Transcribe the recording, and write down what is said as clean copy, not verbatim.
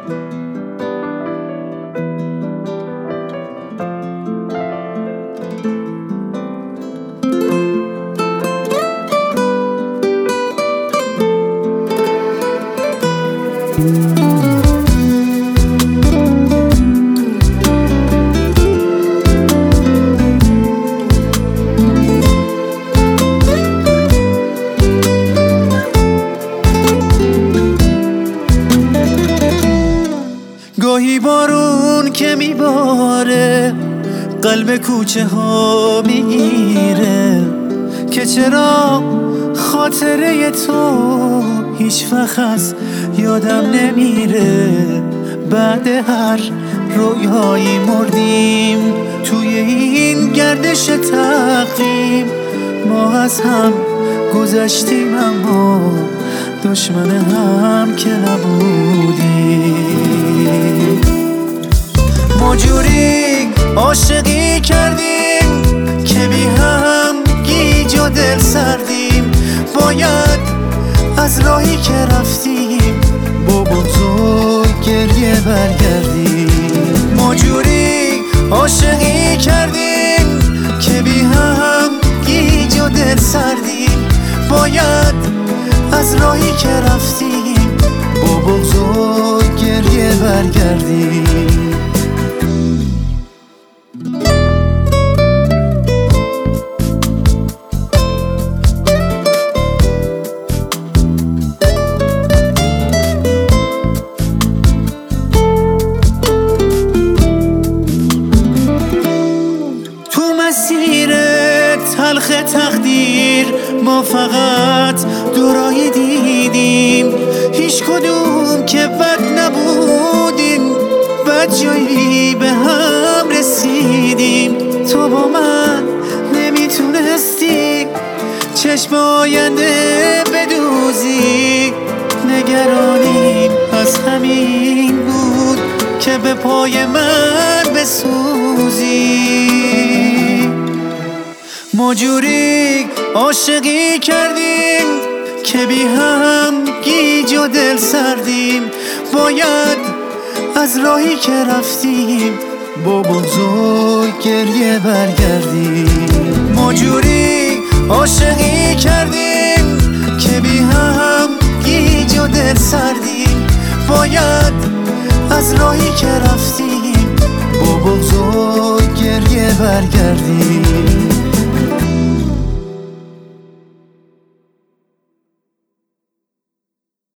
گاهی بارون که میباره قلب کوچه ها میگیره که چرا خاطره تو هیچ وقت از یادم نمیره. بعد هر رویایی مردیم توی این گردش تقویم، ما از هم گذشتیم اما دشمن هم که نبودیم. ما جوری عاشقی کردیم که بی هم گیج و دل سردیم، باید از راهی که رفتیم با بزرگ گریه برگردیم. ما جوری عاشقی کردیم که بی هم گیج و دل سردیم، باید از راهی که رفتیم با بزرگ گریه برگردیم. مسیر تلخ تقدیر ما فقط دورایی دیدیم، هیچ کدوم که بد نبودیم، بد جایی به هم رسیدیم. تو با من نمیتونستی چشم آینده بدوزی، نگرانیم از همین بود که به پای من بسوزی. ما جوری عاشقی کردیم که بی هم گیج و دل سردیم، باید از راهی که رفتیم با بزرگ گریه برگردیم. ما جوری عاشقی کردیم که بی هم گیج و دل سردیم، باید از راهی که رفتیم با بزرگ گریه برگردیم.